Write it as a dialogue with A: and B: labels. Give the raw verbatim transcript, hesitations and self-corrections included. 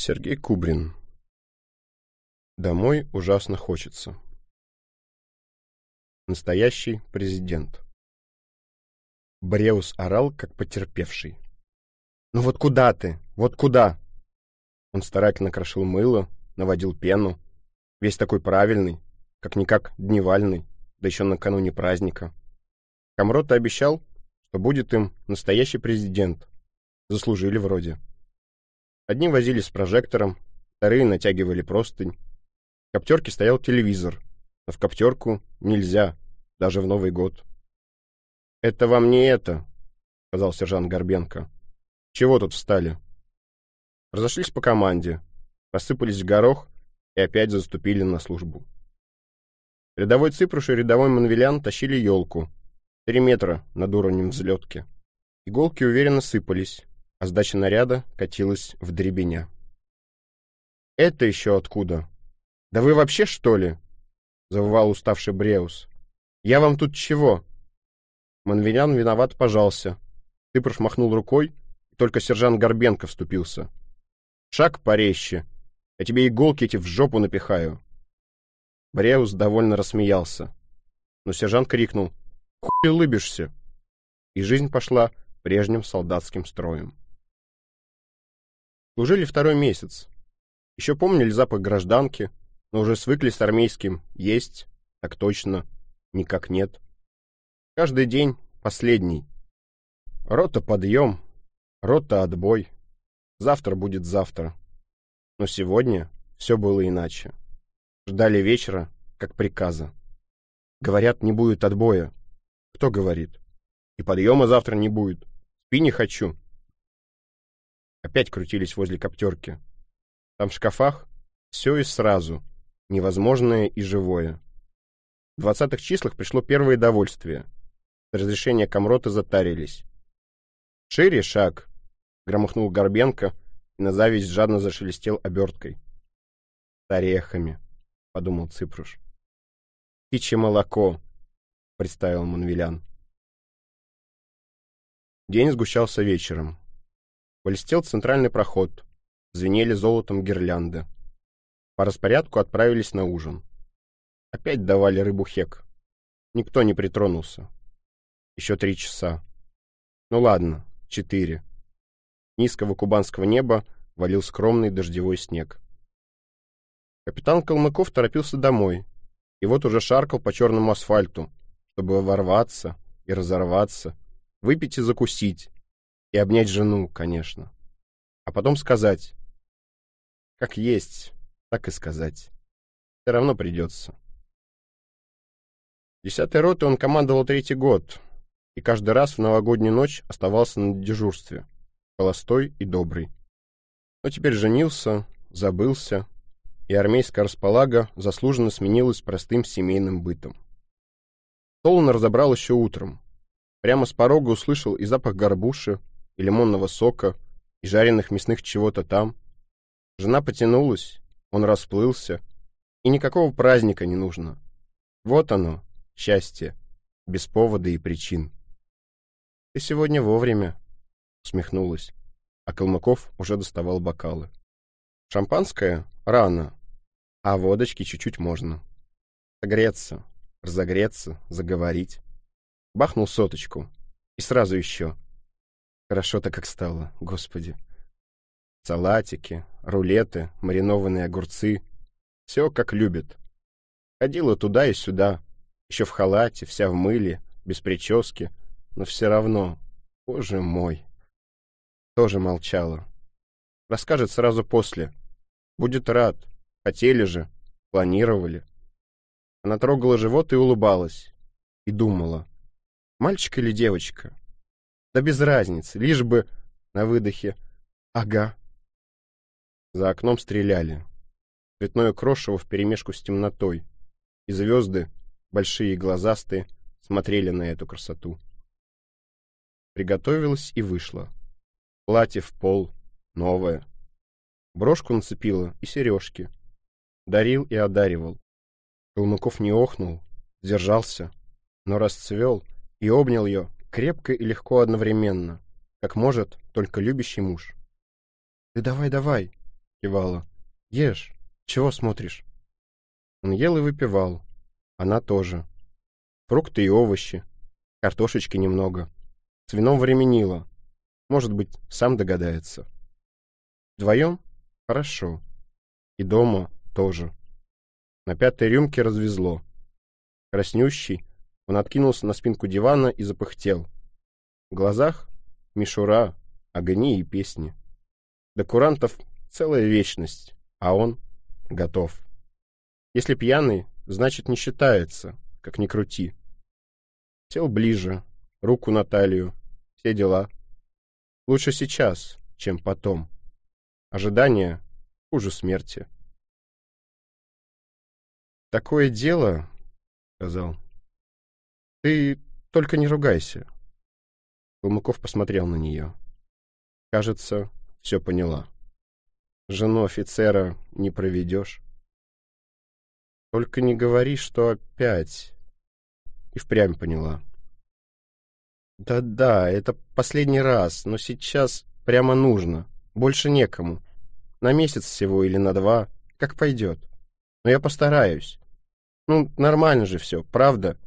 A: Сергей Кубрин. Домой ужасно хочется. Настоящий президент. Бреус орал, как потерпевший. «Ну вот куда ты? Вот куда?» Он старательно крошил мыло, наводил пену. Весь такой правильный, как-никак дневальный, да еще накануне праздника. Камрот обещал, что будет им настоящий президент. Заслужили вроде. Одни возили с прожектором, вторые натягивали простынь. В коптерке стоял телевизор, но в коптерку нельзя, даже в Новый год. «Это вам не это», — сказал сержант Горбенко. «Чего тут встали?» Разошлись по команде, рассыпались в горох и опять заступили на службу. Рядовой Ципруш и рядовой Манвелян тащили елку, три метра над уровнем взлетки. Иголки уверенно сыпались, а сдача наряда катилась в дребеня. «Это еще откуда? Да вы вообще, что ли?» — завывал уставший Бреус. «Я вам тут чего?» Манвелян виноват пожался. Ципруш махнул рукой, и только сержант Горбенко вступился. «Шаг порезче, я тебе иголки эти в жопу напихаю». Бреус довольно рассмеялся, но сержант крикнул: «Хуй улыбишься!» И жизнь пошла прежним солдатским строем. Служили второй месяц. Еще помнили запах гражданки, но уже свыкли с армейским «есть», так точно, никак нет. Каждый день последний. Рота подъем, рота отбой. Завтра будет завтра. Но сегодня все было иначе. Ждали вечера, как приказа. Говорят, не будет отбоя. Кто говорит? И подъема завтра не будет. Спи не хочу. Опять крутились возле коптерки. Там в шкафах все и сразу, невозможное и живое. В двадцатых числах пришло первое довольствие. С разрешения комрота затарились. «Шире шаг!» — громыхнул Горбенко, и на зависть жадно зашелестел оберткой. «С орехами», — подумал Ципруш. «Птичье молоко», — представил Манвелян. День сгущался вечером. Блестел центральный проход, звенели золотом гирлянды. По распорядку отправились на ужин. Опять давали рыбу хек. Никто не притронулся. Еще три часа. Ну ладно, четыре. Низкого кубанского неба валил скромный дождевой снег. Капитан Калмыков торопился домой, и вот уже шаркал по черному асфальту, чтобы ворваться и разорваться, выпить и закусить, и обнять жену, конечно. А потом сказать. Как есть, так и сказать. Все равно придется. Десятой роты он командовал третий год, и каждый раз в новогоднюю ночь оставался на дежурстве, холостой и добрый. Но теперь женился, забылся, и армейская располага заслуженно сменилась простым семейным бытом. Стол он разобрал еще утром. Прямо с порога услышал и запах горбуши, и лимонного сока, и жареных мясных чего-то там. Жена потянулась, он расплылся, и никакого праздника не нужно. Вот оно, счастье, без повода и причин. «Ты сегодня вовремя», — усмехнулась, а Калмыков уже доставал бокалы. «Шампанское? Рано, а водочки чуть-чуть можно. Согреться, разогреться, заговорить». Бахнул соточку, и сразу еще. Хорошо-то как стало, господи. Салатики, рулеты, маринованные огурцы. Все как любит. Ходила туда и сюда, еще в халате, вся в мыле, без прически, но все равно, боже мой. Тоже молчала. Расскажет сразу после. Будет рад. Хотели же, планировали. Она трогала живот и улыбалась. И думала. Мальчик или девочка? Да без разницы, лишь бы на выдохе. Ага. За окном стреляли. Цветное крошево вперемешку с темнотой. И звезды, большие и глазастые, смотрели на эту красоту. Приготовилась и вышла. Платье в пол, новое. Брошку нацепила и сережки. Дарил и одаривал. Калмыков не охнул, сдержался, но расцвел и обнял ее крепко и легко одновременно, как может только любящий муж. «Ты давай, давай!» — кивала. «Ешь, чего смотришь?» Он ел и выпивал. Она тоже. Фрукты и овощи. Картошечки немного. С вином временила. Может быть, сам догадается. Вдвоем? Хорошо. И дома тоже. На пятой рюмке развезло. Краснющий, он откинулся на спинку дивана и запыхтел. В глазах мишура, огни и песни. До курантов целая вечность, а он готов. Если пьяный, значит не считается, как ни крути. Сел ближе, руку на талию, все дела. Лучше сейчас, чем потом. Ожидание хуже смерти. «Такое дело, — сказал, — ты только не ругайся». Калмыков посмотрел на нее. Кажется, все поняла. Жену офицера не проведешь. Только не говори, что опять. И впрямь поняла. Да-да, это последний раз, но сейчас прямо нужно. Больше некому. На месяц всего или на два, как пойдет. Но я постараюсь. Ну, нормально же все, правда?